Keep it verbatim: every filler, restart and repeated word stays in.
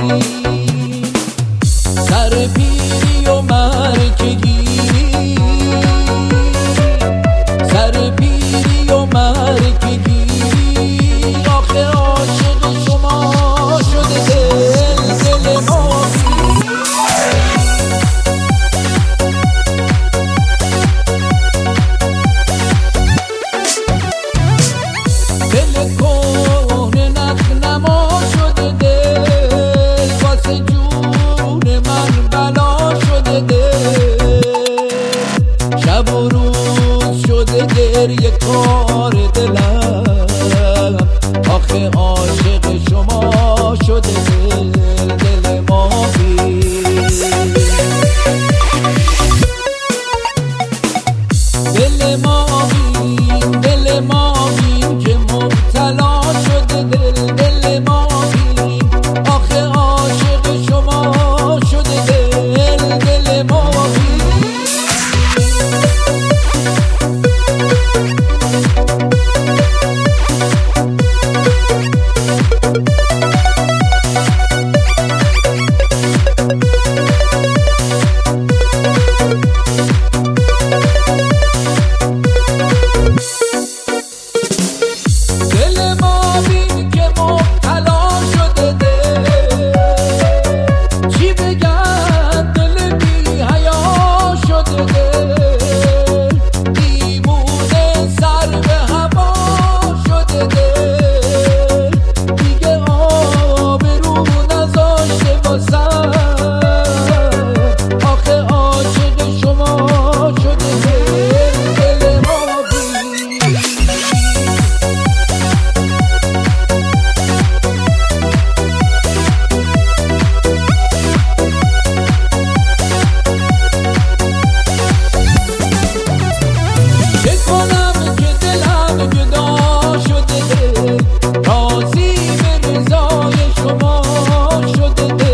سر پیری و مرکگی، سر پیری و مرکگی، آخه عاشق شما شده دل دل ما. دل کهنه نخنما شده دل، واسه جون من بلا شده دل، شب و روز شده گریه کار دلم، آخه عاشق شما شده دل دل ما بی. دل ما بین دل ما بین که مبتلا شده دل دل ما بین، آخه عاشق شما شده دل دل ما بین. شما شده